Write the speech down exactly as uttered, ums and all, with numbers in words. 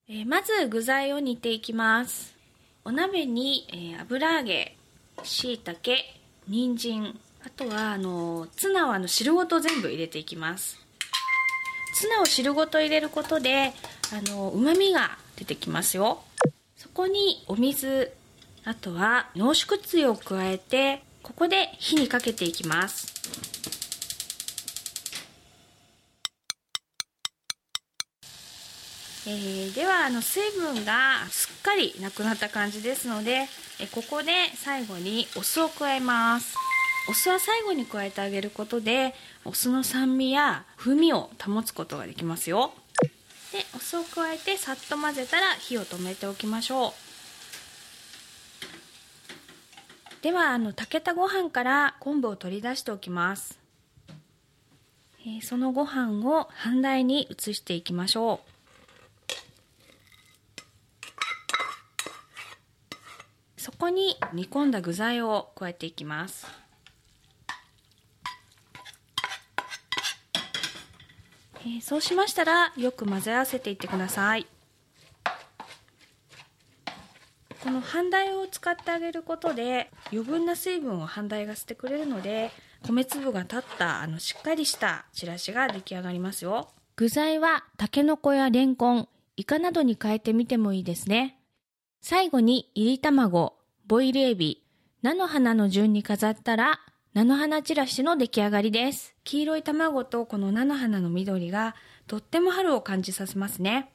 えー、まず具材を煮ていきます。お鍋に、えー、油揚げ、椎茸、人参、あとはあのツナをあの汁ごと全部入れていきます。ツナを汁ごと入れることであの旨味が出てきますよ。そこにお水、あとは濃縮つゆを加えて、ここで火にかけていきます。えー、ではあの水分がすっかりなくなった感じですので、えここで最後にお酢を加えます。お酢は最後に加えてあげることでお酢の酸味や風味を保つことができますよ。でお酢を加えてさっと混ぜたら火を止めておきましょう。ではあの炊けたご飯から昆布を取り出しておきます。えー、そのご飯を半台に移していきましょう。そこに煮込んだ具材を加えていきます。えー、そうしましたらよく混ぜ合わせていってください。この半台を使ってあげることで余分な水分を半台が吸ってくれるので、米粒が立ったあのしっかりしたちらしが出来上がりますよ。具材はタケノコやレンコン、イカなどに変えてみてもいいですね。最後に炒り卵、ボイルエビ、菜の花の順に飾ったら菜の花ちらしの出来上がりです。黄色い卵とこの菜の花の緑がとっても春を感じさせますね。